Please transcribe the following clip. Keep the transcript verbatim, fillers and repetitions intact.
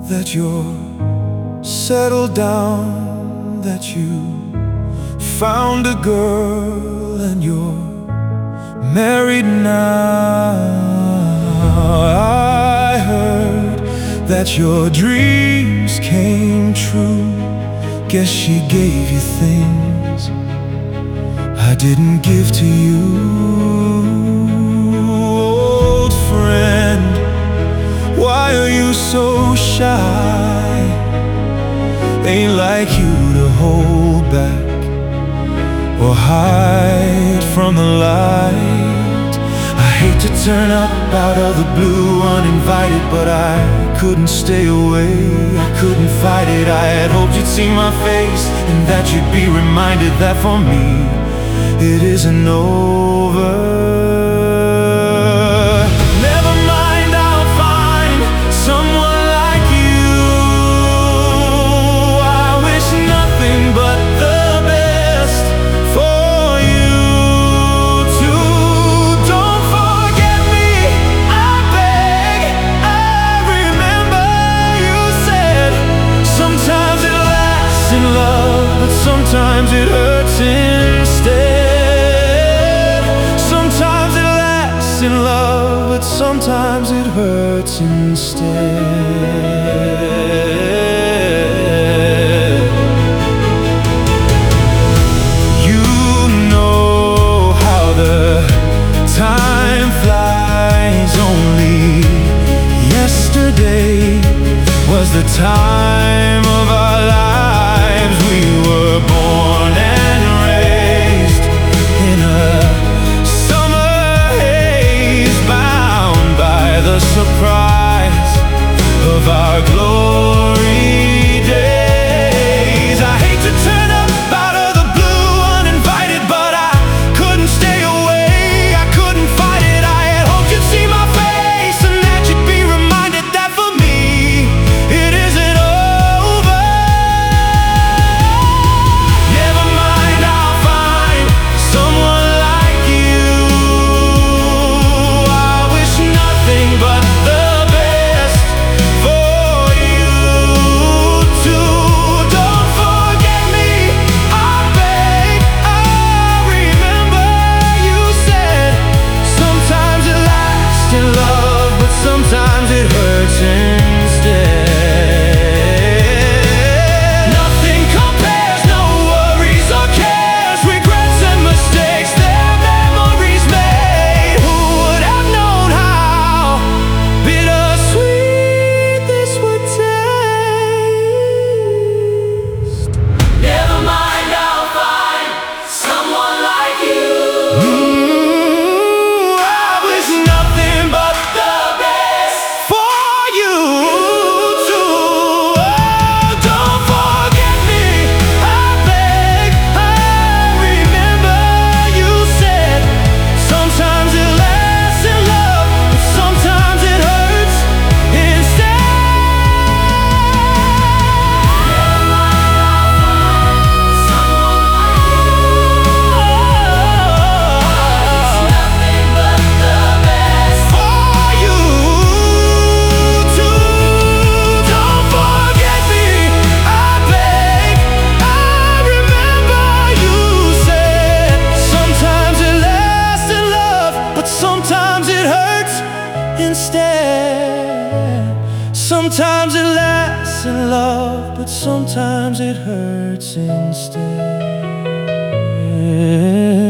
that you're settled down, that you found a girl and you're married now. I heard that your dreams came true. Guess she gave you things I didn't give to you. Old friend, why are you so shy? Ain't like you to hold back or hide from the light. I hate to turn up out of the blue uninvited, but I couldn't stay away, I couldn't fight it. I had hoped you'd see my face and that you'd be reminded that for me it isn't over. Sometimes it hurts instead. Sometimes it lasts in love, but sometimes it hurts instead. You know how the time flies. Only yesterday was the time of our lives. We were born and raised in a summer haze, bound by the surprise of our glory days. I hate to turn up out of the blue uninvited, but I couldn't stay away, I couldn't fight it. I had hoped you'd see my face and that you'd be reminded that for me it isn't over. Never mind, I'll find someone like you. I wish nothing but the best for you too. Don't forget me, I beg. I remember you said sometimes it lasts in love, but sometimes it hurts instead. Nothing compares, no worries or cares, regrets and mistakes, their memories made. Who would have known how bittersweet this would taste? Never mind, I'll find someone like you. Ooh, I wish nothing but the best for you too. Oh, don't forget me, I beg. I remember you said sometimes it lasts in love, but sometimes it hurts instead. Sometimes it lasts in love, but sometimes it hurts instead.